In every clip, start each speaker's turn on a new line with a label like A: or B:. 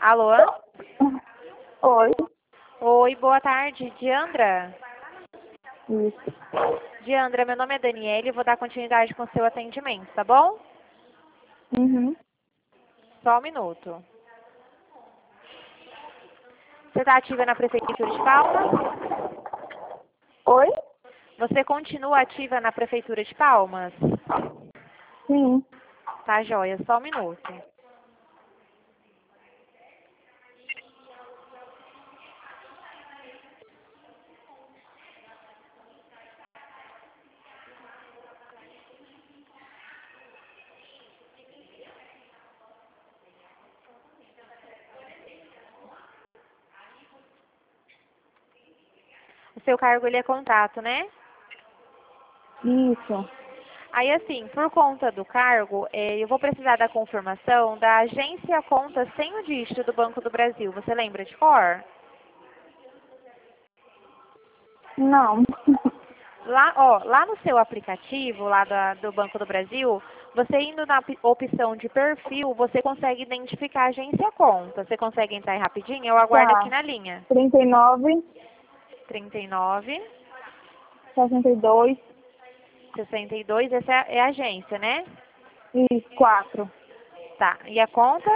A: Alô?
B: Oi.
A: Oi, boa tarde, Diandra.
B: Isso.
A: Diandra, meu nome é Daniele e vou dar continuidade com o seu atendimento, tá bom?
B: Uhum.
A: Só um minuto. Você está ativa na Prefeitura de Palmas?
B: Oi?
A: Você continua ativa na Prefeitura de Palmas?
B: Sim.
A: Tá, joia, só um minuto. O seu cargo, ele é contato, né?
B: Isso.
A: Aí, assim, por conta do cargo, eu vou precisar da confirmação da agência conta sem o dígito do Banco do Brasil. Você lembra de cor?
B: Não.
A: Lá, ó, lá no seu aplicativo, lá do Banco do Brasil, você indo na opção de perfil, você consegue identificar a agência conta. Você consegue entrar aí rapidinho? Eu aguardo aqui
B: Tá.
A: na linha.
B: 39,
A: 39,
B: 62,
A: 62, essa é a agência, né?
B: e 4.
A: Tá, e a conta?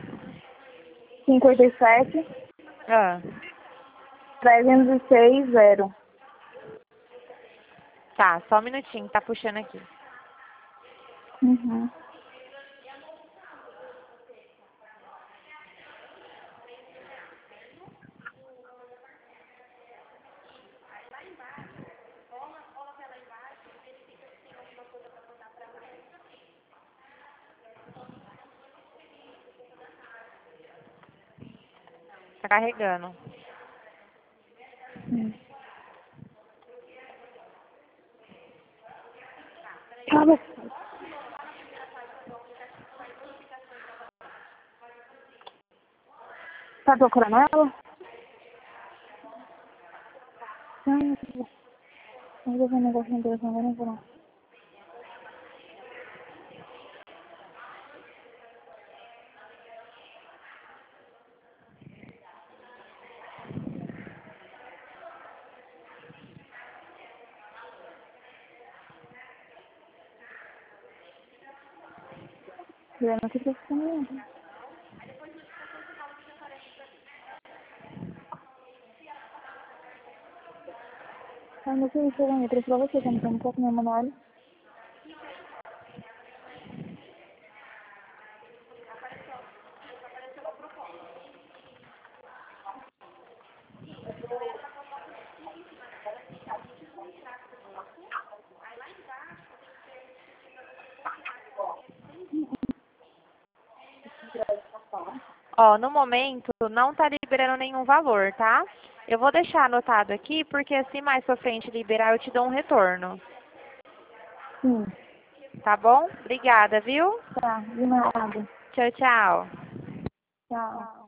B: 57,
A: Ah,
B: 306, 0.
A: tá, só um minutinho, tá puxando aqui.
B: Uhum.
A: Tá carregando.
B: Tá bom. Tá procurando ela? Não, eu vou ver um negócio no telefone, agora não vou não. Eu não sei se você também. Ah, não sei se eu trouxe pra você, como não posso meu manual.
A: Ó, no momento não tá liberando nenhum valor, tá? Eu vou deixar anotado aqui, porque assim mais pra frente liberar eu te dou um retorno.
B: Sim.
A: Tá bom? Obrigada, viu?
B: Tá, de nada.
A: Tchau, tchau.
B: Tchau.